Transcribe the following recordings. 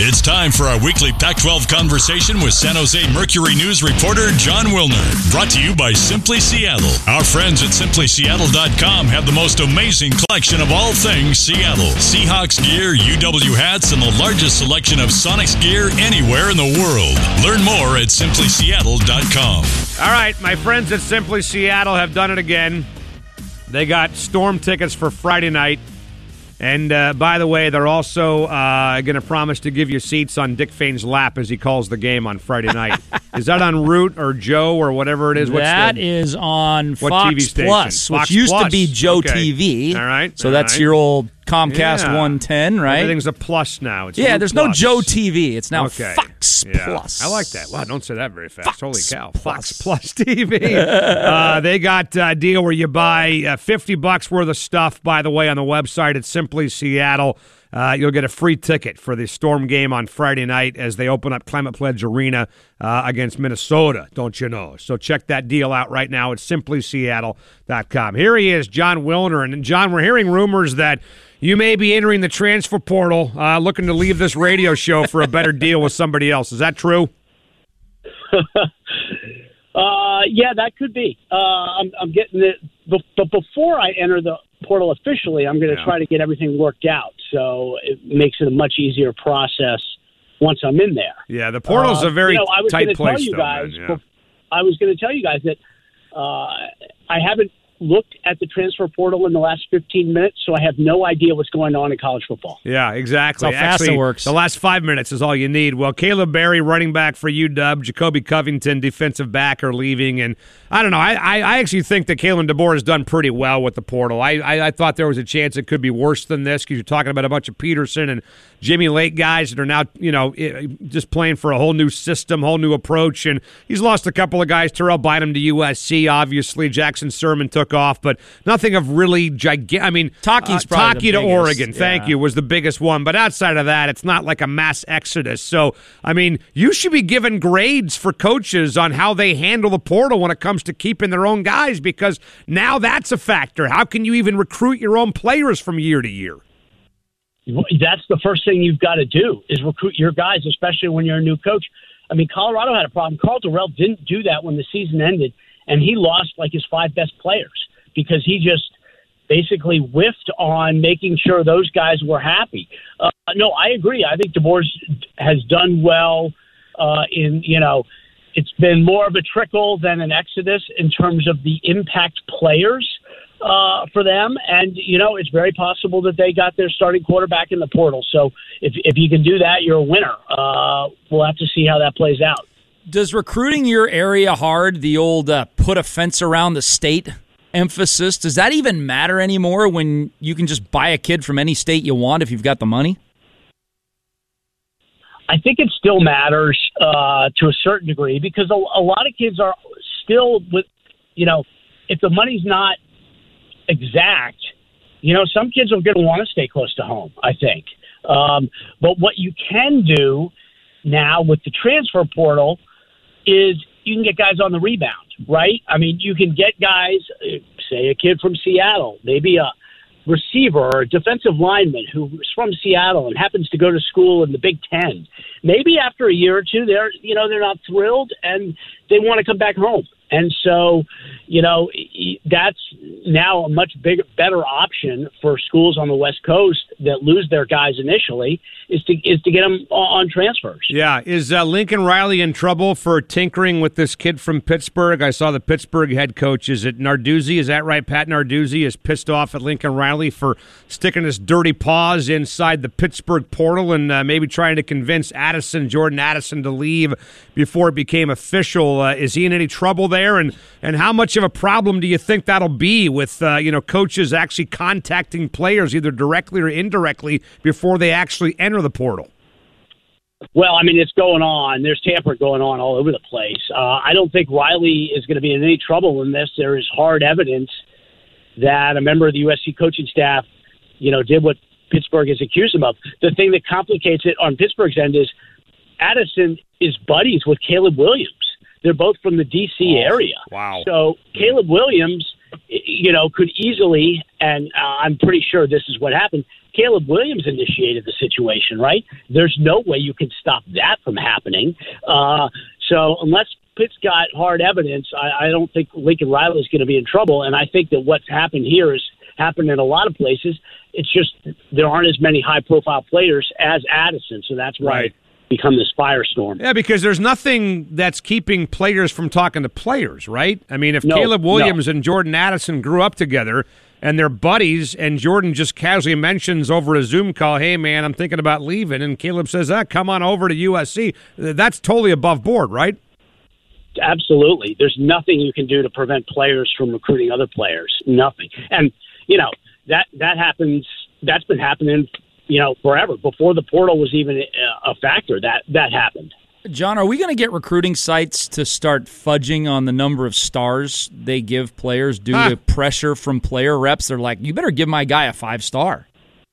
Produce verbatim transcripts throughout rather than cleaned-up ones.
It's time for our weekly Pac twelve conversation with San Jose Mercury News reporter Jon Wilner. Brought to you by Simply Seattle. Our friends at simply seattle dot com have the most amazing collection of all things Seattle. Seahawks gear, U W hats, and the largest selection of Sonics gear anywhere in the world. Learn more at simply seattle dot com. All right, my friends at Simply Seattle have done it again. They got Storm tickets for Friday night. And, uh, by the way, they're also uh, going to promise to give you seats on Dick Fane's lap as he calls the game on Friday night. Is that on Root or Joe or whatever it is? What's that the, is on what Fox T V station? Plus, Fox which used Plus. to be Joe Okay. T V. All right. So all that's right. your old Comcast Yeah. one ten, right? Everything's a plus now. It's yeah, Root there's Plus. no Joe T V. It's now Okay. Fox Yeah. Plus. I like that. Wow, don't say that very fast. Fox Holy cow. Plus. Fox Plus T V. uh, they got a deal where you buy uh, fifty bucks worth of stuff, by the way, on the website at Simply Seattle. Uh, you'll get a free ticket for the Storm game on Friday night as they open up Climate Pledge Arena uh, against Minnesota, don't you know? So check that deal out right now at simply seattle dot com. Here he is, Jon Wilner. And, John, we're hearing rumors that you may be entering the transfer portal, uh, looking to leave this radio show for a better deal with somebody else. Is that true? uh, yeah, that could be. Uh, I'm, I'm getting it. But before I enter the portal officially, I'm going to Yeah. try to get everything worked out. So it makes it a much easier process once I'm in there. Yeah, the portal's Uh, a very you know, I was tight gonna place, tell you though, guys, man. Yeah. I was going to tell you guys that uh, I haven't looked at the transfer portal in the last fifteen minutes, so I have no idea what's going on in college football. Yeah, exactly. That's how fast Actually, it works. The last five minutes is all you need. Well, Caleb Berry, running back for U W, Jacoby Covington, defensive back, are leaving. And I don't know. I, I, I actually think that Kalen DeBoer has done pretty well with the portal. I, I, I thought there was a chance it could be worse than this because you're talking about a bunch of Peterson and Jimmy Lake guys that are now, you know, just playing for a whole new system, whole new approach. And he's lost a couple of guys. Terrell Bynum to U S C, obviously. Jackson Sermon took off, but nothing of really gigantic. I mean, Taki's uh, probably Taki the to biggest. Oregon, thank Yeah. you, was the biggest one. But outside of that, it's not like a mass exodus. So, I mean, you should be given grades for coaches on how they handle the portal when it comes to keeping their own guys, because now that's a factor. How can you even recruit your own players from year to year? That's the first thing you've got to do is recruit your guys, especially when you're a new coach. I mean, Colorado had a problem. Carl Durrell didn't do that when the season ended, and he lost like his five best players because he just basically whiffed on making sure those guys were happy. Uh, no, I agree. I think DeBoer has done well uh, in, you know, it's been more of a trickle than an exodus in terms of the impact players uh, for them. And, you know, it's very possible that they got their starting quarterback in the portal. So if if you can do that, you're a winner. Uh, we'll have to see how that plays out. Does recruiting your area hard, the old uh, put a fence around the state emphasis, does that even matter anymore when you can just buy a kid from any state you want if you've got the money? I think it still matters uh, to a certain degree because a, a lot of kids are still with, you know, if the money's not exact, you know, some kids are going to want to stay close to home, I think. Um, but what you can do now with the transfer portal is you can get guys on the rebound, right? I mean, you can get guys, say a kid from Seattle, maybe a receiver or a defensive lineman who's from Seattle and happens to go to school in the Big Ten. Maybe after a year or two, they're, you know, they're not thrilled and they want to come back home. And so, you know, that's now a much bigger, better option for schools on the West Coast that lose their guys initially is to is to get them on transfers. Yeah. Is uh, Lincoln Riley in trouble for tinkering with this kid from Pittsburgh? I saw the Pittsburgh head coach. Is it Narduzzi? Is that right? Pat Narduzzi is pissed off at Lincoln Riley for sticking his dirty paws inside the Pittsburgh portal and uh, maybe trying to convince Addison, Jordan Addison, to leave before it became official. Uh, is he in any trouble there? And and how much of a problem do you think that'll be with uh, you know coaches actually contacting players either directly or indirectly before they actually enter the portal? Well, I mean, it's going on. There's tampering going on all over the place. Uh, I don't think Riley is going to be in any trouble in this. There is hard evidence that a member of the U S C coaching staff, you know, did what Pittsburgh has accused him of. The thing that complicates it on Pittsburgh's end is Addison is buddies with Caleb Williams. They're both from the D C oh, area. Wow. So Caleb Williams, you know, could easily, and uh, I'm pretty sure this is what happened, Caleb Williams initiated the situation, right? There's no way you can stop that from happening. Uh, so unless Pitt's got hard evidence, I, I don't think Lincoln Riley's going to be in trouble. And I think that what's happened here is happened in a lot of places. It's just there aren't as many high-profile players as Addison, so that's why right. it's become this firestorm. Yeah, because there's nothing that's keeping players from talking to players, right? I mean, if no, Caleb Williams no. and Jordan Addison grew up together and they're buddies, and Jordan just casually mentions over a Zoom call, hey, man, I'm thinking about leaving, and Caleb says, ah, come on over to U S C, that's totally above board, right? Absolutely. There's nothing you can do to prevent players from recruiting other players. Nothing. And, you know, that that happens, that's been happening, you know, forever. Before the portal was even a factor, that, that happened. John, are we going to get recruiting sites to start fudging on the number of stars they give players due huh. to pressure from player reps? They're like, you better give my guy a five-star.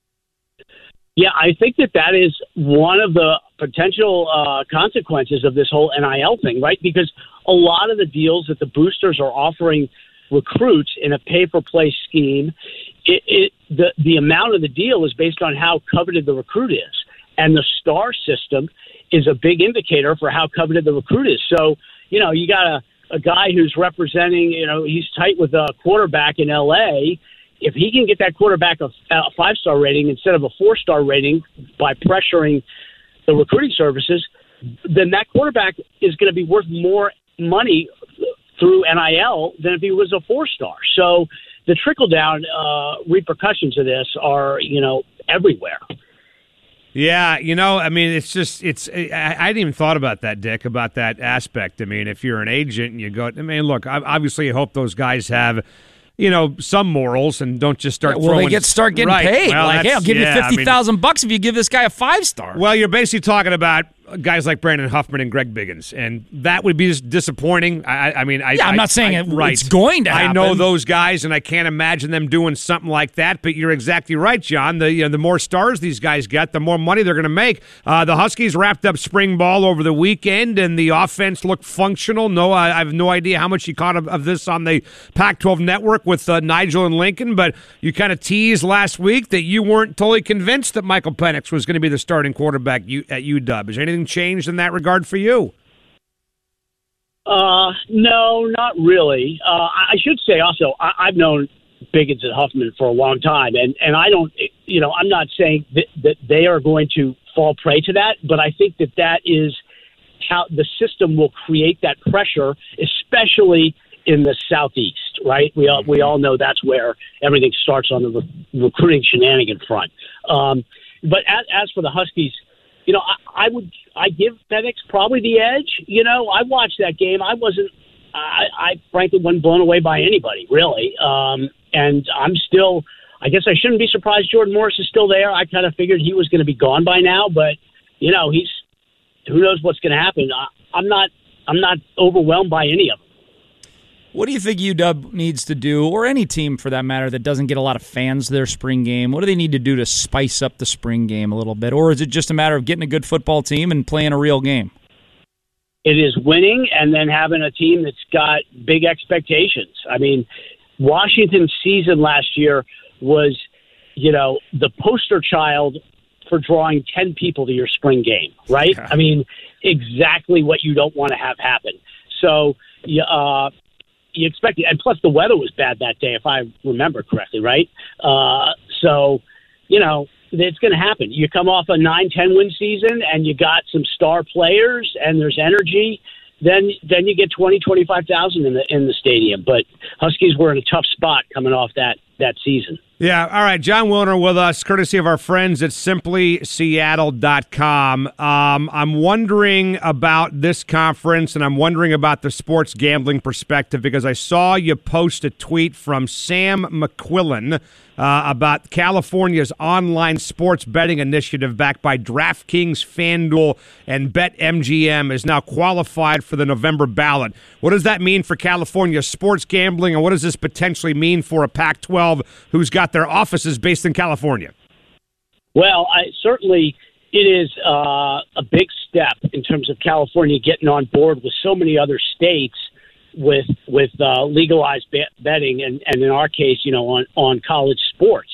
Yeah, I think that that is one of the potential uh, consequences of this whole N I L thing, right? Because a lot of the deals that the boosters are offering recruits in a pay-for-play scheme, it, it, the, the amount of the deal is based on how coveted the recruit is. And the star system is a big indicator for how coveted the recruit is. So, you know, you got a, a guy who's representing, you know, he's tight with a quarterback in L A. If he can get that quarterback a, a five-star rating instead of a four-star rating by pressuring the recruiting services, then that quarterback is going to be worth more money through N I L than if he was a four-star. So the trickle-down uh, repercussions of this are, you know, everywhere. Yeah, you know, I mean, it's just, it's, I, I hadn't even thought about that, Dick, about that aspect. I mean, if you're an agent and you go, I mean, look, obviously I hope those guys have, you know, some morals and don't just start yeah, well, throwing. they get start getting right. paid. Well, like, hey, I'll give yeah, you fifty thousand I mean, bucks if you give this guy a five-star. Well, you're basically talking about guys like Brandon Huffman and Greg Biggins, and that would be disappointing. I, I mean, I, yeah, I'm I, not saying I, it, right. it's going to happen. I know those guys, and I can't imagine them doing something like that. But you're exactly right, John. The you know, the more stars these guys get, the more money they're going to make. Uh, the Huskies wrapped up spring ball over the weekend, and the offense looked functional. No, I, I have no idea how much you caught of, of this on the Pac twelve network with uh, Nigel and Lincoln, but you kind of teased last week that you weren't totally convinced that Michael Penix was going to be the starting quarterback at U W. Has anything changed in that regard for you? Uh, no, not really. Uh, I should say also, I, I've known Biggins and Huffman for a long time, and, and I don't, you know, I'm not saying that, that they are going to fall prey to that, but I think that that is how the system will create that pressure, especially in the Southeast, right? We all, we all know that's where everything starts on the re- recruiting shenanigan front. Um, but as, as for the Huskies, you know, I, I would I give Penix probably the edge. You know, I watched that game. I wasn't, I, I frankly wasn't blown away by anybody, really. Um, and I'm still, I guess I shouldn't be surprised Jordan Morris is still there. I kind of figured he was going to be gone by now, but, you know, he's, who knows what's going to happen. I, I'm not, I'm not overwhelmed by any of them. What do you think U W needs to do, or any team for that matter, that doesn't get a lot of fans their spring game? What do they need to do to spice up the spring game a little bit? Or is it just a matter of getting a good football team and playing a real game? It is winning and then having a team that's got big expectations. I mean, Washington's season last year was, you know, the poster child for drawing ten people to your spring game, right? Okay. I mean, exactly what you don't want to have happen. So, uh, you expect it. And plus the weather was bad that day, if I remember correctly, right? Uh, so, you know, it's going to happen. You come off a nine ten win season and you got some star players and there's energy, then then you get twenty, twenty-five thousand in the in the stadium. But Huskies were in a tough spot coming off that that season. Yeah, all right. John Wilner with us, courtesy of our friends at simply seattle dot com. Um, I'm wondering about this conference, and I'm wondering about the sports gambling perspective, because I saw you post a tweet from Sam McQuillan uh, about California's online sports betting initiative backed by DraftKings, FanDuel, and BetMGM is now qualified for the November ballot. What does that mean for California sports gambling, and what does this potentially mean for a Pac twelve who's got their offices based in California? Well, I, certainly it is uh, a big step in terms of California getting on board with so many other states with with uh, legalized bet- betting, and, and in our case, you know, on, on college sports.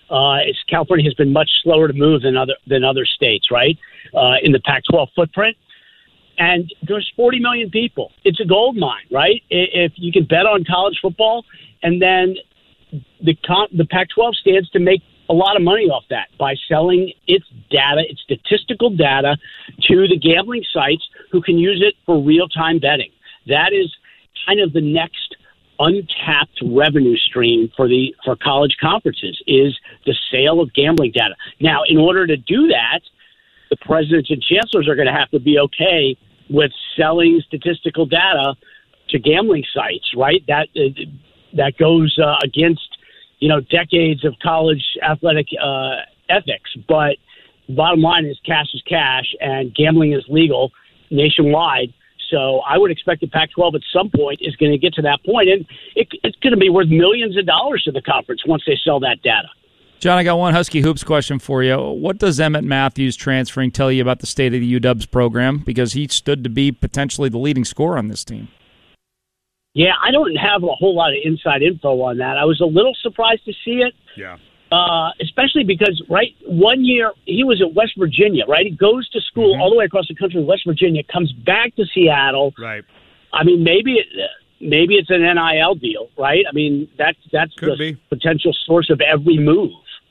Uh, it's, California has been much slower to move than other than other states, right? Uh, in the Pac twelve footprint, and there's forty million people. It's a gold mine, right? If you can bet on college football, and then the the Pac twelve stands to make a lot of money off that by selling its data, its statistical data, to the gambling sites who can use it for real-time betting. That is kind of the next untapped revenue stream for the for college conferences, is the sale of gambling data. Now, in order to do that, the presidents and chancellors are going to have to be okay with selling statistical data to gambling sites, right? That uh, that goes uh, against, you know, decades of college athletic uh, ethics. But bottom line is cash is cash, and gambling is legal nationwide. So I would expect the Pac twelve at some point is going to get to that point, and it, it's going to be worth millions of dollars to the conference once they sell that data. John, I got one Husky Hoops question for you. What does Emmett Matthews transferring tell you about the state of the U W program? Because he stood to be potentially the leading scorer on this team. Yeah, I don't have a whole lot of inside info on that. I was a little surprised to see it. Yeah. Uh, especially because, right, one year he was at West Virginia, right? He goes to school mm-hmm. all the way across the country, West Virginia, comes back to Seattle. Right. I mean, maybe it, maybe it's an N I L deal, right? I mean, that's that's Could the be. potential source of every move.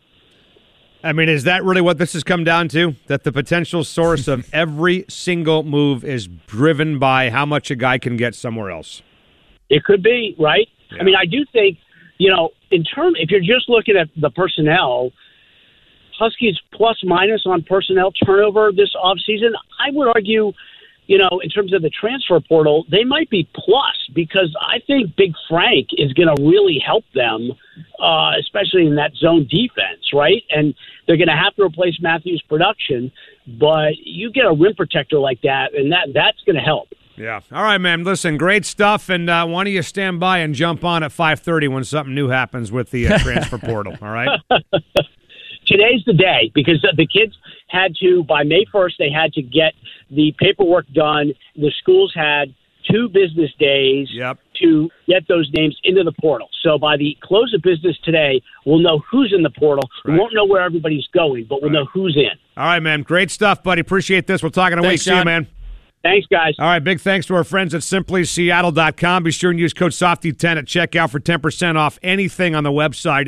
I mean, is that really what this has come down to? That the potential source of every single move is driven by how much a guy can get somewhere else? It could be, right? Yeah. I mean, I do think, you know, in term, if you're just looking at the personnel, Huskies plus minus on personnel turnover this offseason, I would argue, you know, in terms of the transfer portal, they might be plus, because I think Big Frank is going to really help them, uh, especially in that zone defense, right? And they're going to have to replace Matthews' production, but you get a rim protector like that, and that that's going to help. Yeah. All right, man. Listen, great stuff. And uh, why don't you stand by and jump on at five thirty when something new happens with the uh, transfer portal, all right? Today's the day, because the kids had to, by May first, they had to get the paperwork done. The schools had two business days yep. to get those names into the portal. So by the close of business today, we'll know who's in the portal. Right. We won't know where everybody's going, but we'll right. know who's in. All right, man. Great stuff, buddy. Appreciate this. We'll talk in a Thanks, week. John. See you, man. Thanks, guys. All right, big thanks to our friends at Simply Seattle dot com. Be sure and use code Softy ten at checkout for ten percent off anything on the website.